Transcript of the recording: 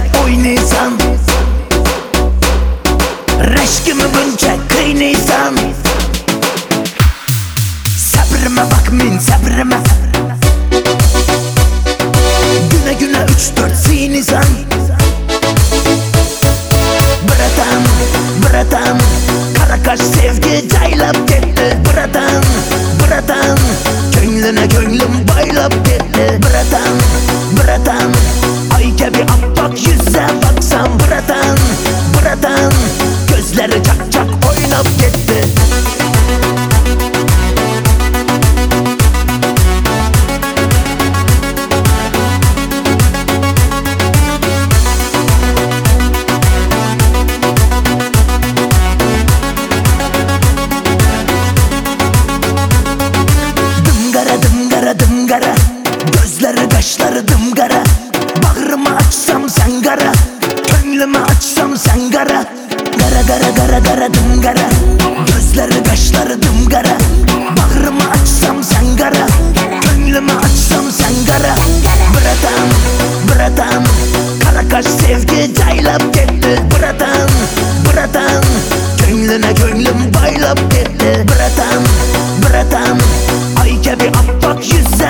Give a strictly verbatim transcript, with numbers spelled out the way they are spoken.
oynaysan, Reşkimi bunca kıynaysan, sabrıma bak min sabrıma, güne güne üç dört sinisan. Bratan, bratan, Karakaş sevgi caylap gitti. Bratan, bratan, Könlüne könlüm baylap gitti. Bratan, bratan, ay gibi appak yüze baksam. Bratan, bratan, gözleri çak çak oynap gitti. Dımgara dımgara dımgara, gözleri kaşları dımgara. Bağrımı açsam sen gara, könlümü açsam sen gara. Gara gara gara gara dımgara, gözleri kaşları dımgara. Bağrımı açsam sen gara, könlümü açsam sen gara. Bratan, bratan, Karakaş sevgi caylap gitti. Bratan, bratan, Könlüne könlüm baylap gitti. Bratan, bratan, ay gibi appak yüz